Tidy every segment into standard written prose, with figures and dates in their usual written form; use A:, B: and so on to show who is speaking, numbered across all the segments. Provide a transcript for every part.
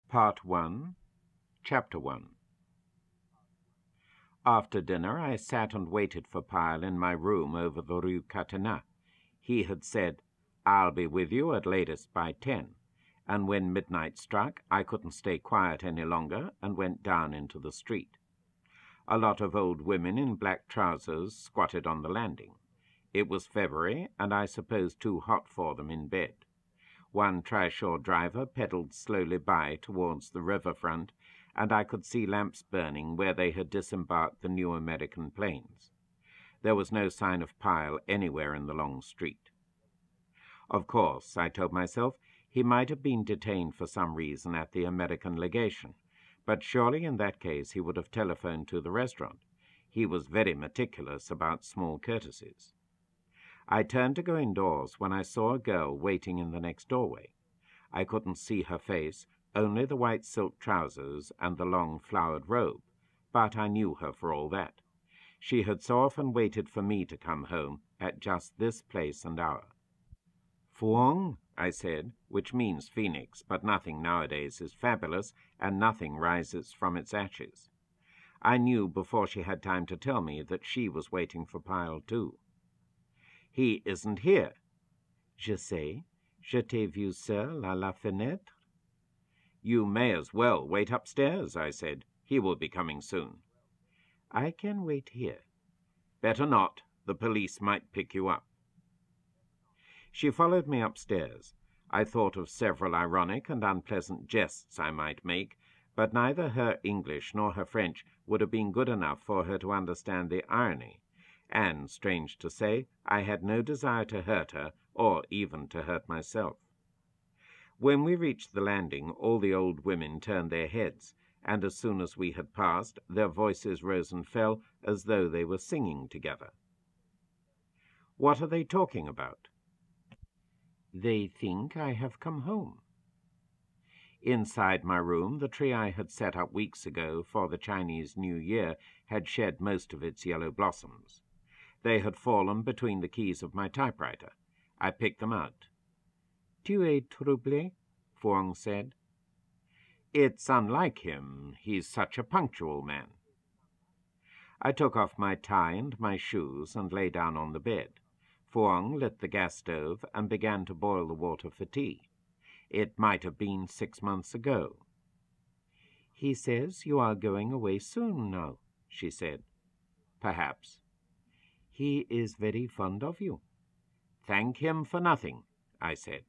A: Part 1, Chapter 1. After dinner I sat and waited for Pyle in my room over the Rue Catinat. He had said, "I'll be with you at latest by 10, and when midnight struck I couldn't stay quiet any longer and went down into the street. A lot of old women in black trousers squatted on the landing. It was February, and I suppose too hot for them in bed. One trishaw driver pedaled slowly by towards the riverfront, and I could see lamps burning where they had disembarked the new American planes. There was no sign of Pyle anywhere in the long street. Of course, I told myself, he might have been detained for some reason at the American legation, but surely in that case he would have telephoned to the restaurant. He was very meticulous about small courtesies. I turned to go indoors when I saw a girl waiting in the next doorway. I couldn't see her face, only the white silk trousers and the long flowered robe, but I knew her for all that. She had so often waited for me to come home at just this place and hour. "Phuong," I said, which means phoenix, but nothing nowadays is fabulous, and nothing rises from its ashes. I knew before she had time to tell me that she was waiting for Pyle too. "He isn't here." "Je sais. Je t'ai vu seul à la fenêtre." "You may as well wait upstairs," I said. "He will be coming soon." "I can wait here." "Better not. The police might pick you up." She followed me upstairs. I thought of several ironic and unpleasant jests I might make, but neither her English nor her French would have been good enough for her to understand the irony, and, strange to say, I had no desire to hurt her or even to hurt myself. When we reached the landing, all the old women turned their heads, and as soon as we had passed, their voices rose and fell as though they were singing together. "What are they talking about?" "They think I have come home." Inside my room, the tree I had set up weeks ago for the Chinese New Year had shed most of its yellow blossoms. They had fallen between the keys of my typewriter. I picked them out. "Tu es troublé?" Phuong said. "It's unlike him. He's such a punctual man." I took off my tie and my shoes and lay down on the bed. Phuong lit the gas stove and began to boil the water for tea. It might have been 6 months ago. "He says you are going away soon now," she said. "Perhaps." "He is very fond of you." "Thank him for nothing," I said.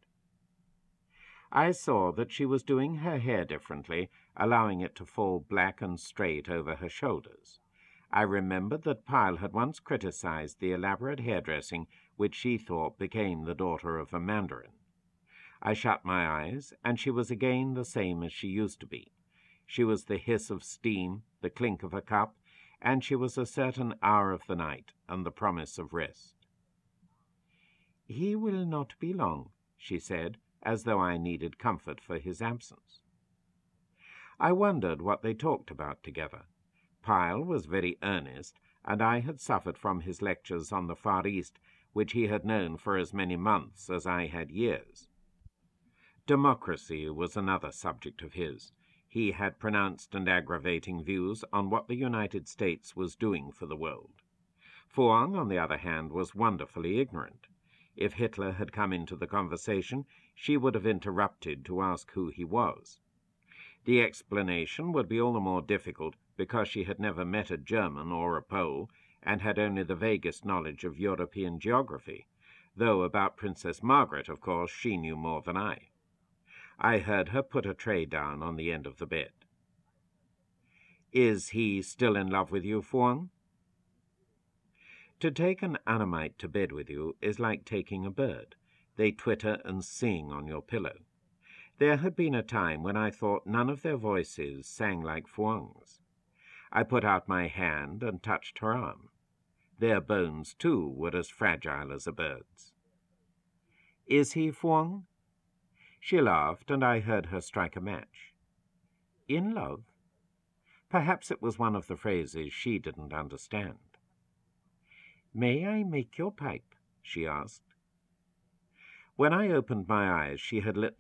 A: I saw that she was doing her hair differently, allowing it to fall black and straight over her shoulders. I remembered that Pyle had once criticized the elaborate hairdressing which she thought became the daughter of a mandarin. I shut my eyes, and she was again the same as she used to be. She was the hiss of steam, the clink of a cup, and she was a certain hour of the night and the promise of rest. "He will not be long," she said, as though I needed comfort for his absence. I wondered what they talked about together. Pyle was very earnest, and I had suffered from his lectures on the Far East, which he had known for as many months as I had years. Democracy was another subject of his. He had pronounced and aggravating views on what the United States was doing for the world. Phuong, on the other hand, was wonderfully ignorant. If Hitler had come into the conversation, she would have interrupted to ask who he was. The explanation would be all the more difficult because she had never met a German or a Pole, and had only the vaguest knowledge of European geography, though about Princess Margaret, of course, she knew more than I. I heard her put a tray down on the end of the bed. "Is he still in love with you, Phuong?" To take an Annamite to bed with you is like taking a bird. They twitter and sing on your pillow. There had been a time when I thought none of their voices sang like Phuong's. I put out my hand and touched her arm. Their bones, too, were as fragile as a bird's. "Is he, Phuong?" She laughed, and I heard her strike a match. "In love?" Perhaps it was one of the phrases she didn't understand. "May I make your pipe?" she asked. When I opened my eyes, she had lit